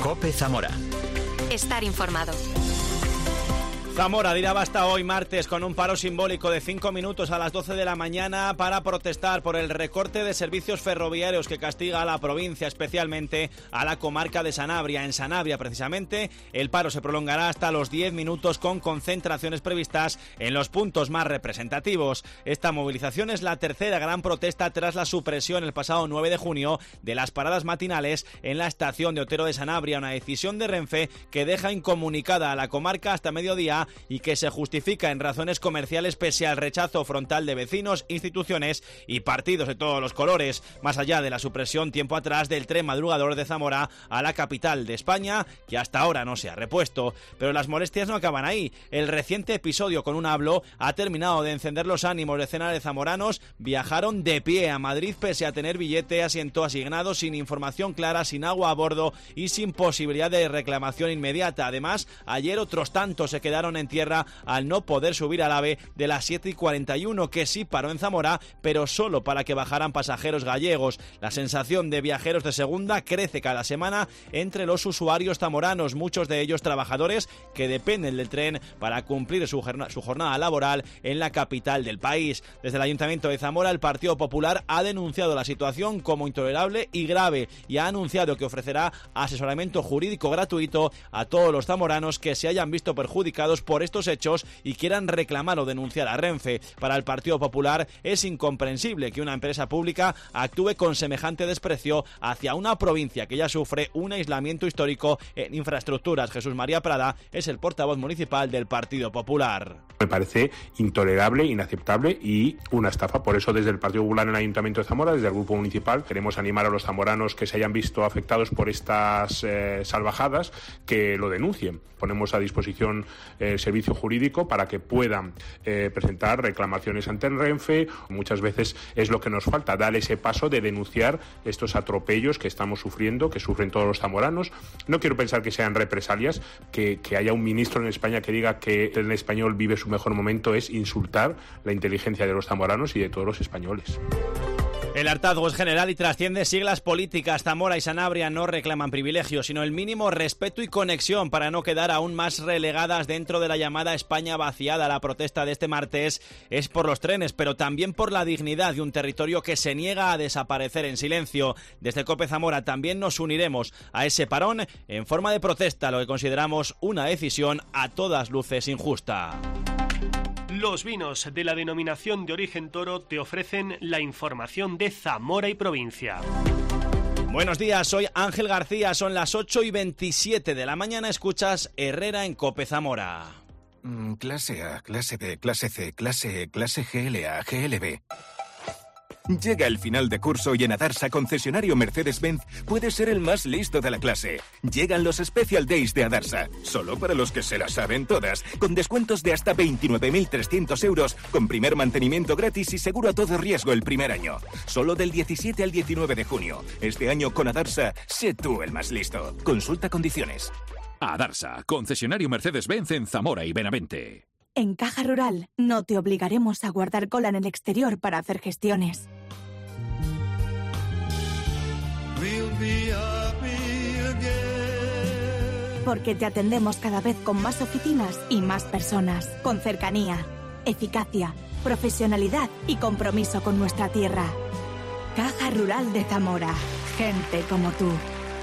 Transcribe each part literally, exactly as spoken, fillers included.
COPE Zamora. Estar informado. Zamora dirá basta hoy martes con un paro simbólico de cinco minutos a las doce de la mañana para protestar por el recorte de servicios ferroviarios que castiga a la provincia, especialmente a la comarca de Sanabria. En Sanabria, precisamente, el paro se prolongará hasta los diez minutos con concentraciones previstas en los puntos más representativos. Esta movilización es la tercera gran protesta tras la supresión el pasado nueve de junio de las paradas matinales en la estación de Otero de Sanabria, una decisión de Renfe que deja incomunicada a la comarca hasta mediodía y que se justifica en razones comerciales pese al rechazo frontal de vecinos, instituciones y partidos de todos los colores, más allá de la supresión tiempo atrás del tren madrugador de Zamora a la capital de España, que hasta ahora no se ha repuesto. Pero las molestias no acaban ahí. El reciente episodio con un hablo ha terminado de encender los ánimos. Decenas de zamoranos viajaron de pie a Madrid pese a tener billete, asiento asignado, sin información clara, sin agua a bordo y sin posibilidad de reclamación inmediata. Además, ayer otros tantos se quedaron en tierra al no poder subir al AVE de las siete y cuarenta y uno, que sí paró en Zamora, pero solo para que bajaran pasajeros gallegos. La sensación de viajeros de segunda crece cada semana entre los usuarios zamoranos, muchos de ellos trabajadores que dependen del tren para cumplir su, su jornada laboral en la capital del país. Desde el Ayuntamiento de Zamora, el Partido Popular ha denunciado la situación como intolerable y grave y ha anunciado que ofrecerá asesoramiento jurídico gratuito a todos los zamoranos que se hayan visto perjudicados por estos hechos y quieran reclamar o denunciar a Renfe. Para el Partido Popular es incomprensible que una empresa pública actúe con semejante desprecio hacia una provincia que ya sufre un aislamiento histórico en infraestructuras. Jesús María Prada es el portavoz municipal del Partido Popular. Me parece intolerable, inaceptable y una estafa. Por eso, desde el Partido Popular en el Ayuntamiento de Zamora, desde el Grupo Municipal, queremos animar a los zamoranos que se hayan visto afectados por estas eh, salvajadas que lo denuncien. Ponemos a disposición el servicio jurídico para que puedan eh, presentar reclamaciones ante el Renfe. Muchas veces es lo que nos falta, dar ese paso de denunciar estos atropellos que estamos sufriendo, que sufren todos los zamoranos. No quiero pensar que sean represalias, que, que haya un ministro en España que diga que el español vive su mejor momento es insultar la inteligencia de los zamoranos y de todos los españoles. El hartazgo es general y trasciende siglas políticas. Zamora y Sanabria no reclaman privilegios, sino el mínimo respeto y conexión para no quedar aún más relegadas dentro de la llamada España vaciada. La protesta de este martes es por los trenes, pero también por la dignidad de un territorio que se niega a desaparecer en silencio. Desde COPE Zamora también nos uniremos a ese parón en forma de protesta, lo que consideramos una decisión a todas luces injusta. Los vinos de la denominación de origen Toro te ofrecen la información de Zamora y provincia. Buenos días, soy Ángel García, son las ocho y veintisiete de la mañana, escuchas Herrera en COPE Zamora. Mm, clase A, clase B, clase C, clase E, clase G L A, G L B... Llega el final de curso y en Adarsa, concesionario Mercedes-Benz, puedes ser el más listo de la clase. Llegan los Special Days de Adarsa, solo para los que se las saben todas, con descuentos de hasta veintinueve mil trescientos euros, con primer mantenimiento gratis y seguro a todo riesgo el primer año. Solo del diecisiete al diecinueve de junio. Este año con Adarsa, sé tú el más listo. Consulta condiciones. Adarsa, concesionario Mercedes-Benz en Zamora y Benavente. En Caja Rural no te obligaremos a guardar cola en el exterior para hacer gestiones. Porque te atendemos cada vez con más oficinas y más personas, con cercanía, eficacia, profesionalidad y compromiso con nuestra tierra. Caja Rural de Zamora, gente como tú.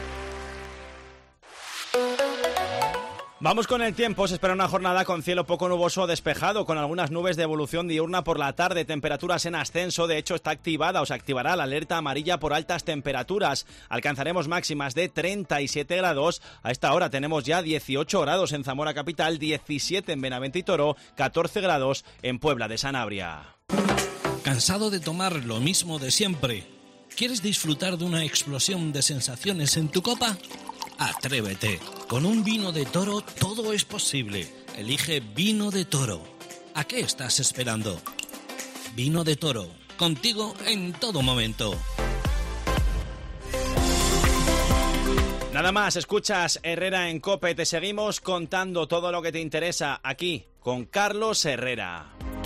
Vamos con el tiempo. Se espera una jornada con cielo poco nuboso o despejado, con algunas nubes de evolución diurna por la tarde, temperaturas en ascenso. De hecho, está activada o se activará la alerta amarilla por altas temperaturas. Alcanzaremos máximas de treinta y siete grados. A esta hora tenemos ya dieciocho grados en Zamora capital, diecisiete en Benavente y Toro, catorce grados en Puebla de Sanabria. ¿Cansado de tomar lo mismo de siempre? ¿Quieres disfrutar de una explosión de sensaciones en tu copa? Atrévete. Con un vino de Toro todo es posible. Elige Vino de Toro. ¿A qué estás esperando? Vino de Toro. Contigo en todo momento. Nada más, escuchas Herrera en COPE. Te seguimos contando todo lo que te interesa aquí con Carlos Herrera.